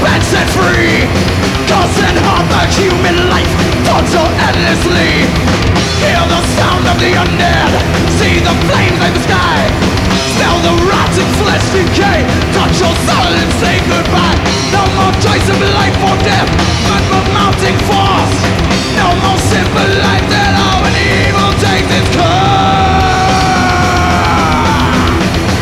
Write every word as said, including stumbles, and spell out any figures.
been set free. Causing harm the human life, torture endlessly. Hear the sound of the undead, see the flames in the sky. Smell the rotten flesh decay, touch your soul and say goodbye. No more choice of life or death, but for mounting force. No more simple life that all an evil